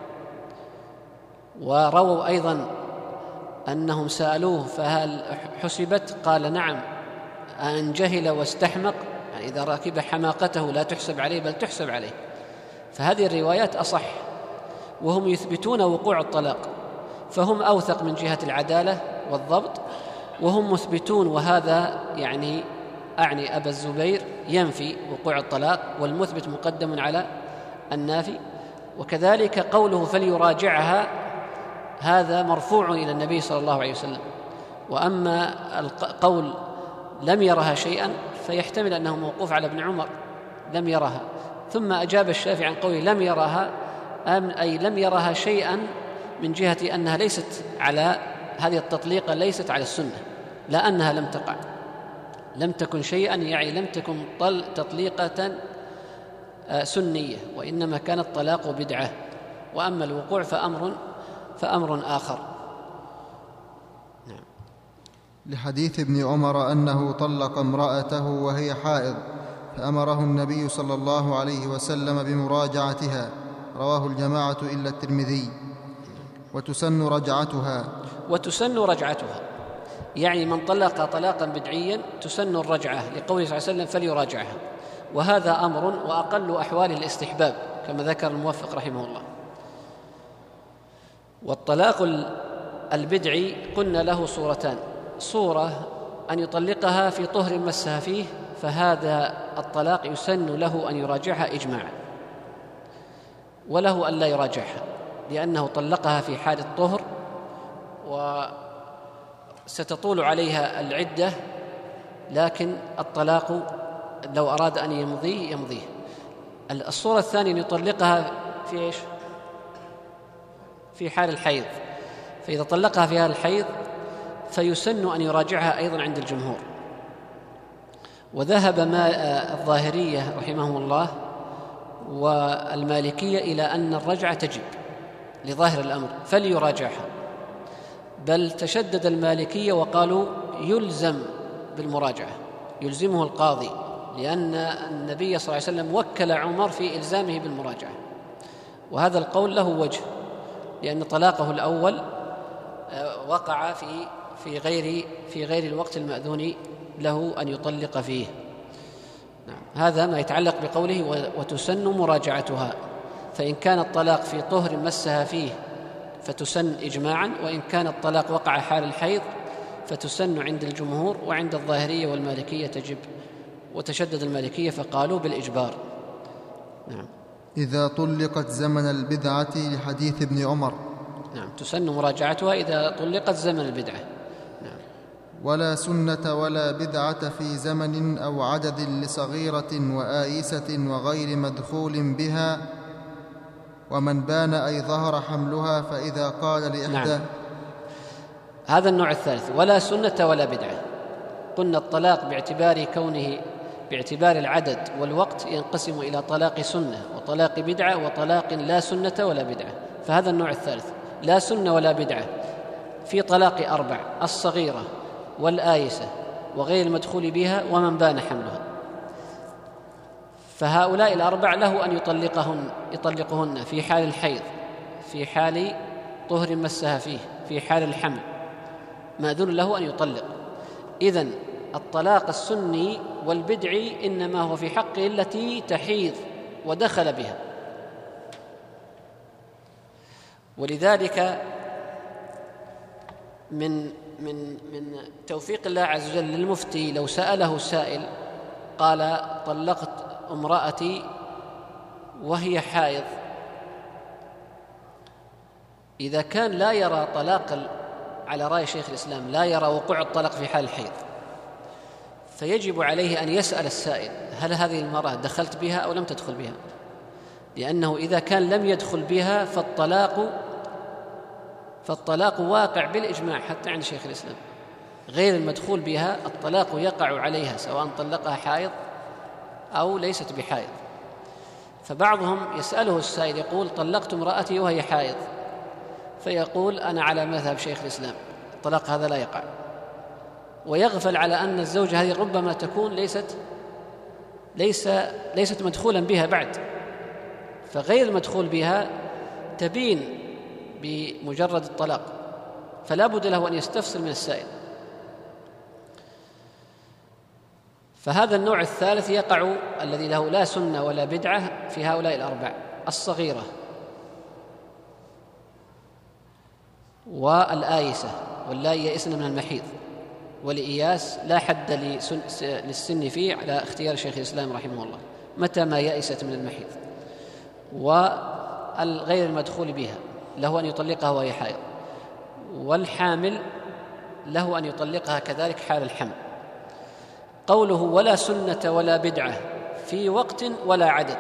ورووا أيضا أنهم سألوه: فهل حسبت؟ قال: نعم، أن جهل واستحمق، يعني إذا ركب حماقته لا تحسب عليه بل تحسب عليه. فهذه الروايات أصح، وهم يثبتون وقوع الطلاق، فهم أوثق من جهة العدالة والضبط، وهم مثبتون، وهذا يعني أعني أبا الزبير ينفي وقوع الطلاق، والمثبت مقدم على النافي. وكذلك قوله فليراجعها هذا مرفوع إلى النبي صلى الله عليه وسلم. وأما القول لم يرها شيئا فيحتمل أنه موقوف على ابن عمر، لم يرها. ثم أجاب الشافعي عن قوله لم يرها، أي لم يرها شيئا من جهة أنها ليست على هذه التطليقة، ليست على السنة، لا أنها لم تقع، لم تكن شيئا، يعني لم تكن تطليقة سنية، وإنما كان الطلاق بدعة. وأما الوقوع فأمر فأمر آخر. نعم. لحديث ابن عمر أنه طلق امرأته وهي حائض، فأمره النبي صلى الله عليه وسلم بمراجعتها، رواه الجماعة إلا الترمذي. وتسن رجعتها وتسن رجعتها يعني من طلق طلاقا بدعيا تسن الرجعة لقوله صلى الله عليه وسلم فليراجعها، وهذا أمر وأقل أحوال الاستحباب كما ذكر الموفق رحمه الله. والطلاق البدعي قلنا له صورتان: صورة أن يطلقها في طهر مسها فيه، فهذا الطلاق يسن له أن يراجعها إجماعا، وله أن لا يراجعها لأنه طلقها في حال الطهر وستطول عليها العدة، لكن الطلاق لو أراد أن يمضيه يمضيه. الصورة الثانية أن يطلقها في إيش؟ في حال الحيض، فإذا طلقها في حال الحيض فيسن أن يراجعها أيضا عند الجمهور. وذهب ما الظاهرية رحمهم الله والمالكية إلى أن الرجعة تجب لظاهر الأمر فليراجعها، بل تشدد المالكية وقالوا يلزم بالمراجعة، يلزمه القاضي، لأن النبي صلى الله عليه وسلم وكل عمر في إلزامه بالمراجعة. وهذا القول له وجه، لأن طلاقه الأول وقع في في غير في غير الوقت المأذون له أن يطلق فيه. نعم. هذا ما يتعلق بقوله وتسن مراجعتها، فإن كان الطلاق في طهر مسها فيه فتسن إجماعا، وإن كان الطلاق وقع حال الحيض فتسن عند الجمهور، وعند الظاهرية والمالكية تجب، وتشدد المالكية فقالوا بالإجبار. نعم. إذا طلقت زمن البدعة لحديث ابن عمر. نعم، تسن مراجعتها إذا طلقت زمن البدعة. نعم. ولا سنة ولا بدعة في زمن أو عدد لصغيرة وآيسة وغير مدخول بها، ومن بان أي ظهر حملها فإذا قال لإحدى. نعم. هذا النوع الثالث، ولا سنة ولا بدعة. قلنا الطلاق باعتبار كونه باعتبار العدد والوقت ينقسم إلى طلاق سنة وطلاق بدعة وطلاق لا سنة ولا بدعة، فهذا النوع الثالث لا سنة ولا بدعة في طلاق أربع: الصغيرة والآيسة وغير المدخول بها ومن بان حملها. فهؤلاء الأربع له أن يطلقهن يطلقهن في حال الحيض، في حال طهر مسها فيه، في حال الحمل، مأذون له أن يطلق. إذن الطلاق السني والبدعي إنما هو في حقه التي تحيض ودخل بها. ولذلك من من من توفيق الله عز وجل للمفتي لو سأله سائل قال طلقت امرأتي وهي حائض، إذا كان لا يرى طلاق على رأي شيخ الإسلام لا يرى وقوع الطلاق في حال الحيض، فيجب عليه أن يسأل السائل هل هذه المرأة دخلت بها أو لم تدخل بها، لأنه إذا كان لم يدخل بها فالطلاق فالطلاق واقع بالإجماع حتى عند شيخ الإسلام. غير المدخول بها الطلاق يقع عليها سواء طلقها حائض أو ليست بحائض. فبعضهم يسأله السائل يقول طلقت امرأتي وهي حائض، فيقول أنا على مذهب شيخ الإسلام الطلاق هذا لا يقع، ويغفل على أن الزوجة هذه ربما تكون ليست ليس ليست مدخولا بها بعد، فغير المدخول بها تبين بمجرد الطلاق، فلا بد له أن يستفسر من السائل. فهذا النوع الثالث يقع الذي له لا سنة ولا بدعة في هؤلاء الأربع: الصغيرة والآيسة واللائي يئسن من المحيض، والإياس لا حد للسن فيه على اختيار شيخ الإسلام رحمه الله متى ما يئست من المحيض، والغير المدخول بها له أن يطلقها وهي حائض، والحامل له أن يطلقها كذلك حال الحمل. قوله ولا سنة ولا بدعة في وقت ولا عدد،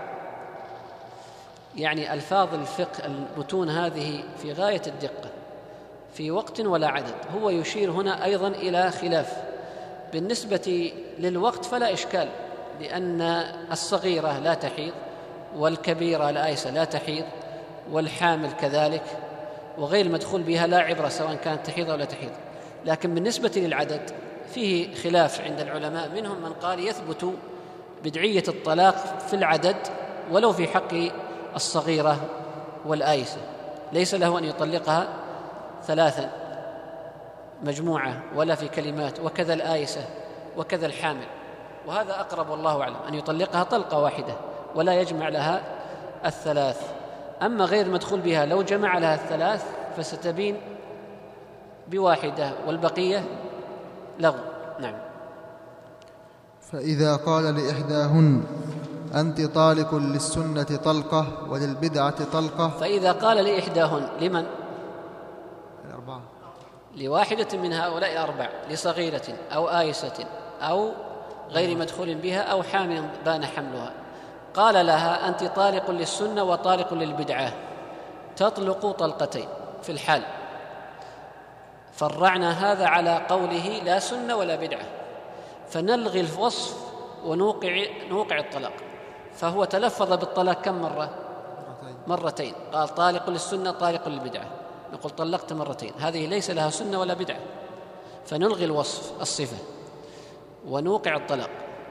يعني ألفاظ الفقه المتون هذه في غاية الدقة. في وقت ولا عدد، هو يشير هنا أيضا إلى خلاف. بالنسبة للوقت فلا إشكال، لأن الصغيرة لا تحيض والكبيرة الآيسة لا تحيض والحامل كذلك، وغير المدخول بها لا عبرة سواء كانت تحيض أو لا تحيض. لكن بالنسبة للعدد فيه خلاف عند العلماء، منهم من قال يثبت بدعية الطلاق في العدد ولو في حق الصغيرة والآيسة، ليس له أن يطلقها ثلاثا مجموعة ولا في كلمات، وكذا الآيسة وكذا الحامل، وهذا أقرب والله أعلم، أن يطلقها طلقة واحدة ولا يجمع لها الثلاث. أما غير مدخول بها لو جمع لها الثلاث فستبين بواحدة والبقية لغو. نعم. فإذا قال لإحداهن أنت طالق للسنة طلقة وللبدعة طلقة. فإذا قال لإحداهن، لمن؟ الأربعة، لواحدة من هؤلاء الأربع، لصغيرة أو آيسة أو غير مدخول بها أو حامل بان حملها، قال لها أنت طالق للسنة وطالق للبدعة، تطلق طلقتين في الحال. فرعنا هذا على قوله لا سنة ولا بدعة، فنلغي الوصف ونوقع نوقع الطلاق. فهو تلفظ بالطلاق كم مرة؟ مرتين. قال طالق للسنة طالق للبدعة، نقول طلقت مرتين، هذه ليس لها سنة ولا بدعة، فنلغي الوصف الصفة ونوقع الطلاق.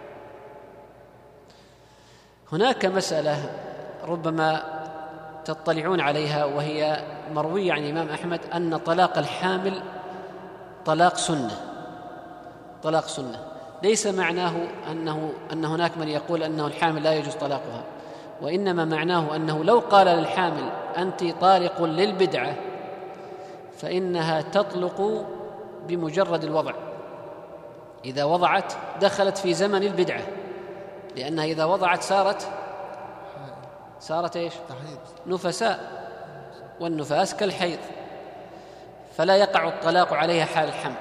هناك مسألة ربما تطلعون عليها وهي مروية عن الإمام أحمد، أن طلاق الحامل طلاق سنة. طلاق سنة ليس معناه أنه أن هناك من يقول أنه الحامل لا يجوز طلاقها، وإنما معناه أنه لو قال للحامل أنت طالق للبدعة فإنها تطلق بمجرد الوضع. إذا وضعت دخلت في زمن البدعة، لأنها إذا وضعت صارت صارت إيش؟ نفساء، والنفاس كالحيض، فلا يقع الطلاق عليها حال الحمل،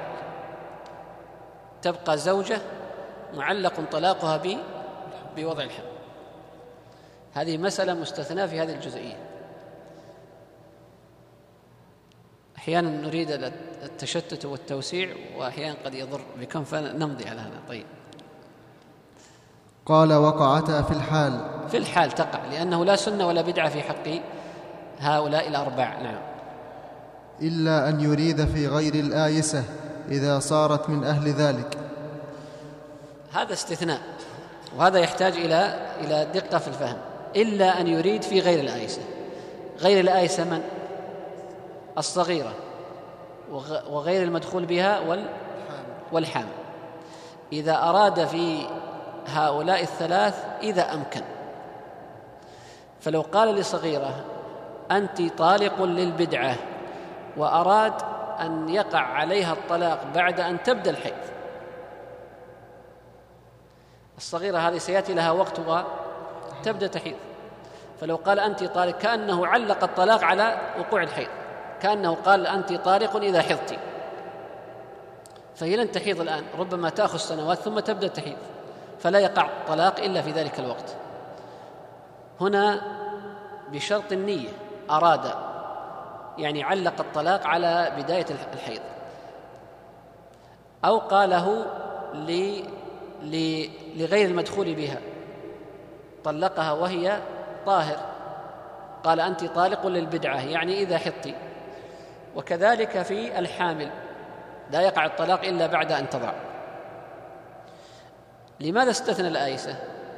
تبقى زوجة معلق طلاقها بوضع الحمل. هذه مسألة مستثناة في هذه الجزئية. أحيانا نريد التشتت والتوسيع، وأحيانا قد يضر بكم، فنمضي على هذا. طيب. قال وقعتا في الحال. في الحال تقع، لأنه لا سنة ولا بدعة في حق هؤلاء الأربع. نعم. إلا أن يريد في غير الآيسة إذا صارت من أهل ذلك. هذا استثناء، وهذا يحتاج إلى إلى دقة في الفهم. إلا أن يريد في غير الآيسة. غير الآيسة من؟ الصغيرة وغير المدخول بها والحامل. إذا أراد في هؤلاء الثلاث إذا أمكن. فلو قال لصغيرة أنت طالق للبدعة وأراد أن يقع عليها الطلاق بعد أن تبدأ الحيض، الصغيرة هذه سيأتي لها وقت وتبدأ تحيض، فلو قال أنت طالق كأنه علق الطلاق على وقوع الحيض، كأنه قال أنت طالق إذا حضت، فهي لن تحيض الآن، ربما تأخذ سنوات ثم تبدأ تحيض، فلا يقع الطلاق إلا في ذلك الوقت. هنا بشرط النية، أراد يعني علق الطلاق على بداية الحيض، أو قاله لغير المدخول بها، طلقها وهي طاهر، قال أنت طالق للبدعة يعني إذا حضت. وكذلك في الحامل لا يقع الطلاق إلا بعد أن تضع. لماذا استثنى الآيسة؟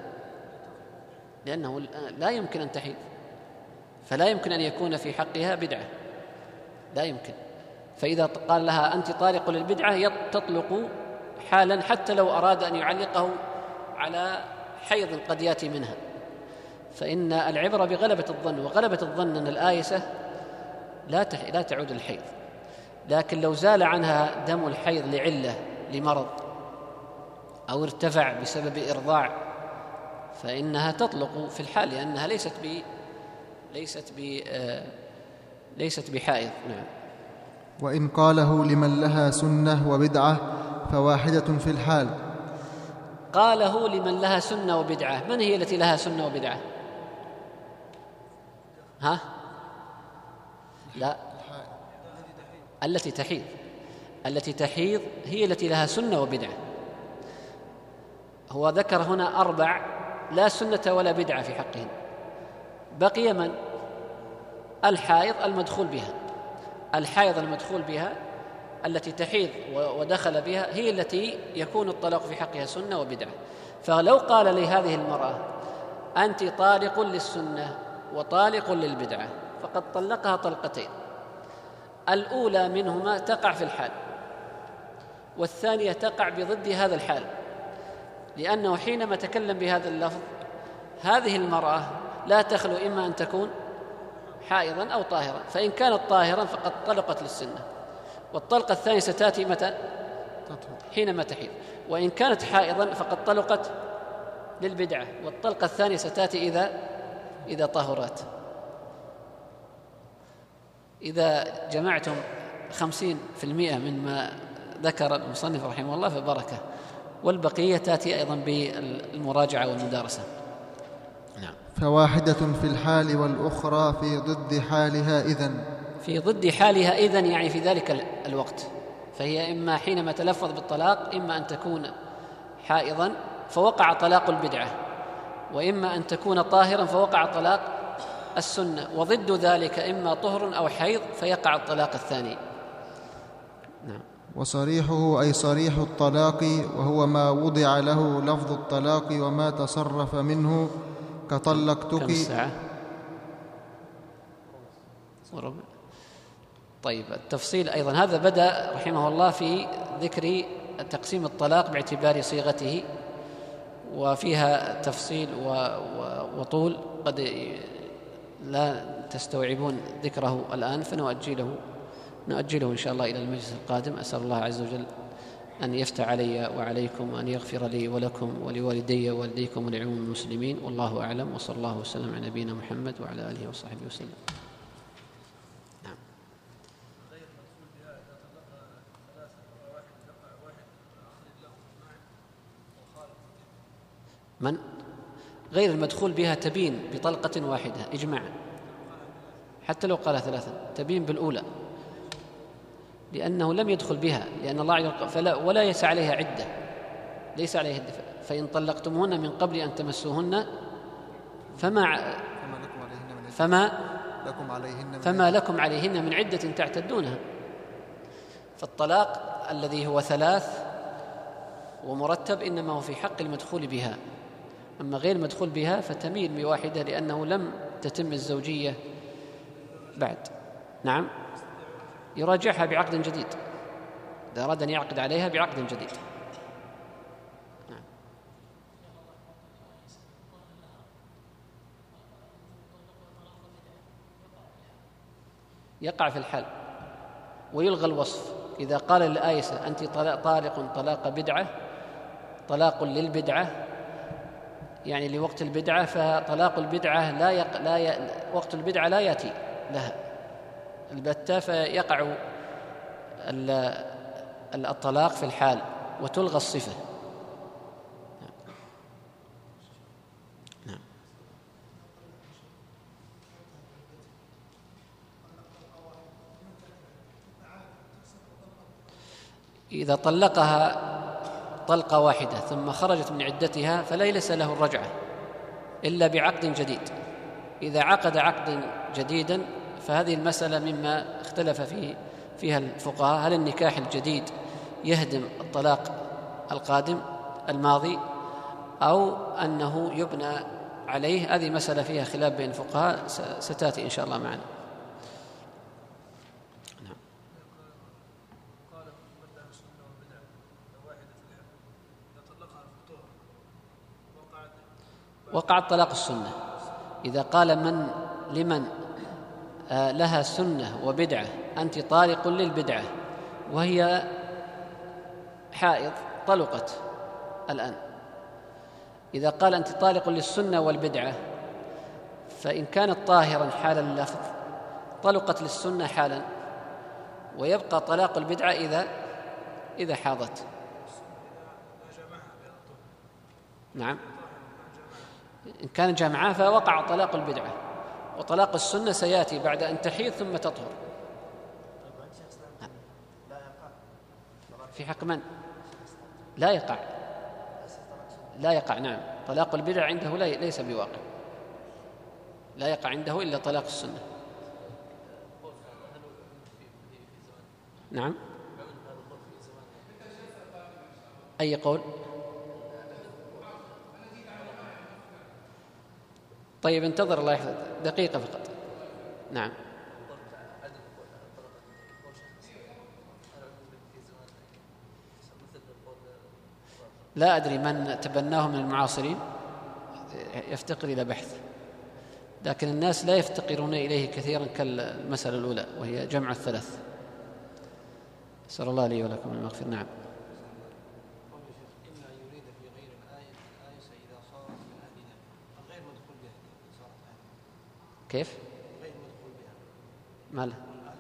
لأنه لا يمكن أن تحيض، فلا يمكن أن يكون في حقها بدعة، لا يمكن. فإذا قال لها أنت طالق للبدعة تطلق حالا، حتى لو أراد أن يعلقه على حيض قد يأتي منها، فإن العبرة بغلبة الظن، وغلبة الظن أن الآيسة لا لا تعود الحيض. لكن لو زال عنها دم الحيض لعلة، لمرض، أو ارتفع بسبب إرضاع، فإنها تطلق في الحال، لأنها ليست ب ليست ب ليست بحائض. نعم. وإن قاله لمن لها سنة وبدعة فواحدة في الحال. قاله لمن لها سنة وبدعة، من هي التي لها سنة وبدعة؟ ها؟ لا، التي تحيض. التي تحيض هي التي لها سنة وبدعة. هو ذكر هنا أربع لا سنة ولا بدعة في حقهم. بقي من؟ الحائض المدخول بها. الحائض المدخول بها التي تحيض ودخل بها هي التي يكون الطلاق في حقها سنة وبدعة. فلو قال لهذه المرأة أنت طالق للسنة وطالق للبدعة، فقد طلقها طلقتين، الأولى منهما تقع في الحال والثانية تقع بضد هذا الحال، لأنه حينما تكلم بهذا اللفظ هذه المرأة لا تخلو إما أن تكون حائضا أو طاهرا، فإن كانت طاهرا فقد طلقت للسنة، والطلقة الثانية ستأتي متى؟ حينما تحيض. وإن كانت حائضا فقد طلقت للبدعة، والطلقة الثانية ستأتي إذا إذا طهرت. إذا جمعتم خمسين في المئة مما ذكر المصنف رحمه الله فبركة، والبقية تأتي أيضا بالمراجعة والمدارسة. نعم. فواحدة في الحال والأخرى في ضد حالها إذن. في ضد حالها إذن يعني في ذلك الوقت، فهي إما حينما تلفظ بالطلاق إما أن تكون حائضا فوقع طلاق البدعة، وإما أن تكون طاهرا فوقع طلاق السنة، وضد ذلك إما طهر أو حيض فيقع الطلاق الثاني. نعم. وصريحه أي صريح الطلاق وهو ما وضع له لفظ الطلاق وما تصرف منه كطلقتك. كم الساعة؟ وربع. طيب التفصيل أيضا هذا بدأ رحمه الله في ذكر تقسيم الطلاق باعتبار صيغته، وفيها تفصيل وطول قد لا تستوعبون ذكره الآن، فنؤجله نؤجله إن شاء الله إلى المجلس القادم. أسأل الله عز وجل أن يفتح علي وعليكم وأن يغفر لي ولكم ولوالدي ووالديكم ولعموم المسلمين، والله أعلم، وصلى الله وسلم على نبينا محمد وعلى آله وصحبه وسلم. نعم. من غير المدخول بها تبين بطلقة واحدة إجماعا، حتى لو قال ثلاثا تبين بالأولى، لأنه لم يدخل بها، لأن الله فلا ولا يسع عليها عدة، ليس عليها عدة، فإن طلقتموهن من قبل أن تمسوهن فما فما لكم عليهن فما لكم عليهن من عدة تعتدونها. فالطلاق الذي هو ثلاث ومرتب إنما هو في حق المدخول بها، أما غير المدخول بها فتميل بواحدة لأنه لم تتم الزوجية بعد. نعم. يراجعها بعقد جديد إذا أراد أن يعقد عليها بعقد جديد. نعم. يقع في الحال ويلغى الوصف. إذا قال للآيسة أنت طالق طلاق بدعة، طلاق للبدعة يعني لوقت البدعة، فطلاق البدعة لا, يق... لا ي... وقت البدعة لا يأتي لها البتة، فيقع الطلاق في الحال وتلغى الصفة. نعم. إذا طلقها طلقة واحدة ثم خرجت من عدتها فليس له الرجعة إلا بعقد جديد. إذا عقد عقدا جديدا فهذه المسألة مما اختلف فيه فيها الفقهاء، هل النكاح الجديد يهدم الطلاق القادم الماضي أو أنه يبنى عليه؟ هذه مسألة فيها خلاف بين الفقهاء ستأتي إن شاء الله معنا. نعم. وقع الطلاق السنة. إذا قال من لمن آه لها سنة وبدعة أنت طالق للبدعة وهي حائض طلقت الآن، إذا قال أنت طالق للسنة والبدعة فإن كانت طاهرا حال اللفظ طلقت للسنة حالا، ويبقى طلاق البدعة إذا إذا حاضت. نعم. إن كان جامعة فوقع طلاق البدعة، وطلاق السنة سيأتي بعد أن تحيض ثم تطهر. في حق من؟ لا يقع لا يقع نعم. طلاق البدع عنده ليس بواقع، لا يقع عنده إلا طلاق السنة. نعم. أي قول؟ طيب انتظر الله يحفظك دقيقة فقط. نعم. لا أدري من تبناه من المعاصرين، يفتقر إلى بحث، لكن الناس لا يفتقرون إليه كثيرا كالمسألة الأولى وهي جمع الثلاث. أسأل الله لي ولكم المغفرة. نعم. كيف؟ ما له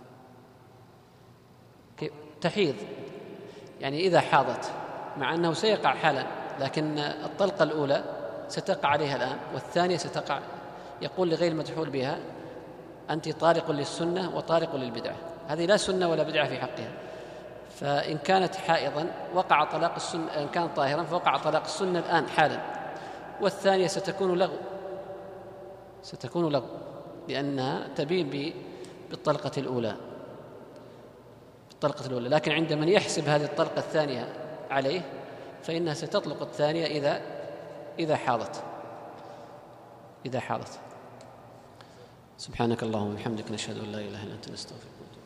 كيف؟ تحيض يعني إذا حاضت، مع أنه سيقع حالا، لكن الطلقة الأولى ستقع عليها الآن والثانية ستقع. يقول لغير المدحول بها: أنت طارق للسنة وطارق للبدعة. هذه لا سنة ولا بدعة في حقها. فإن كانت حائضا وقع طلاق السنة، إن كان طاهرا فوقع طلاق السنة الآن حالا، والثانية ستكون لغو، ستكون لغو لأنها تبين بالطلقة الأولى بالطلقة الأولى. لكن عند من يحسب هذه الطلقة الثانية عليه فإنها ستطلق الثانية إذا إذا حاضت إذا حاضت. سبحانك اللهم وبحمدك، نشهد أن لا إله إلا أنت، نستغفرك.